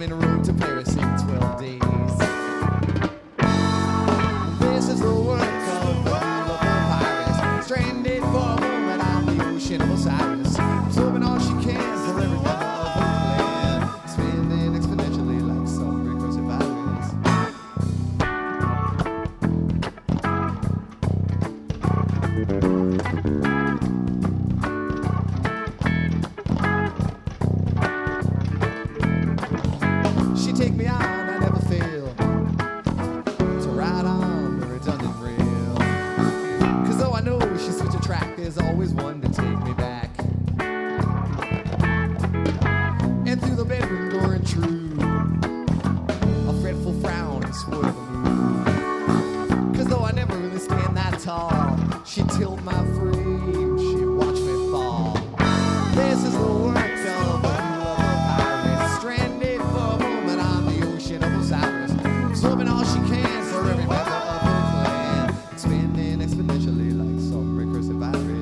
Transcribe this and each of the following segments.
en route to Paris in 12 days. This is the work of the papyrus, stranded for a moment on the ocean of Osiris, absorbing all she can for every member of her clan, expanding exponentially like some recursive virus. She take me out, I never fail to ride on the redundant rail. Cause though I know she switch a track, there's always one to take me back. And through the bedroom door intrude a fretful frown and swerve a move. Cause though I never really stand that tall, she tilt my frame, she watch me fall. This is the work of a pirate, stranded for a moment on the ocean of Osiris, absorbing all she can for every member of her clan, expanding exponentially like some recursive virus.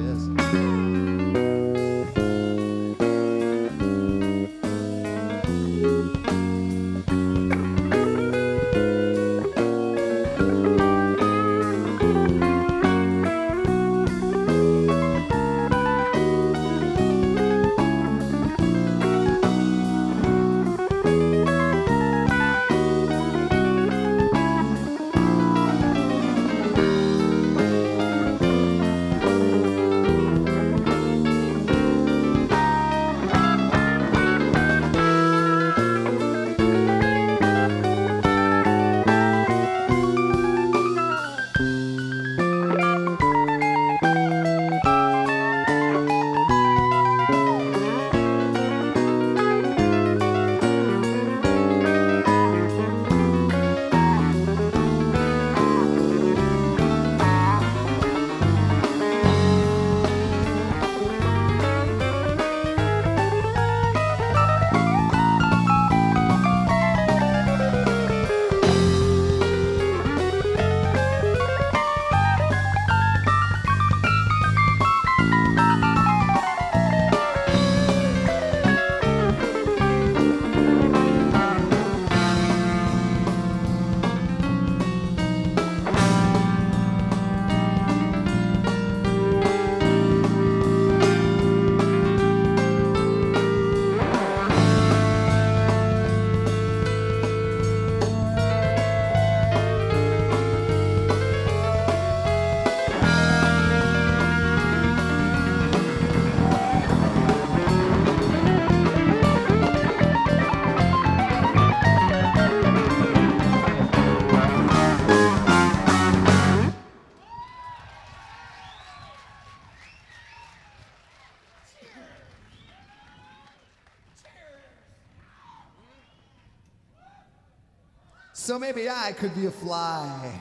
So maybe I could be a fly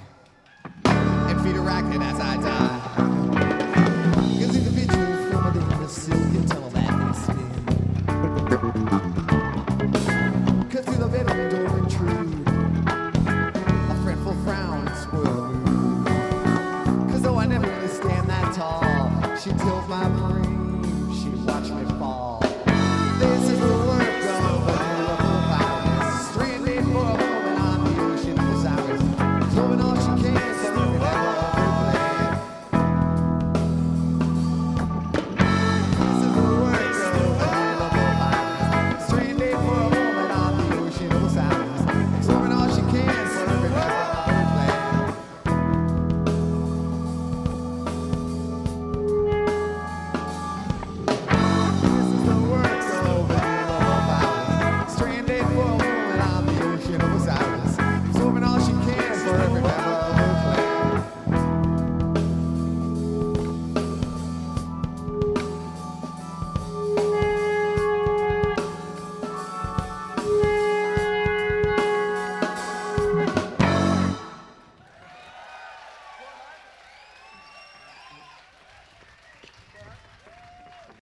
and feed a racket as I die. Cause individual from a different silk can tell that they spin.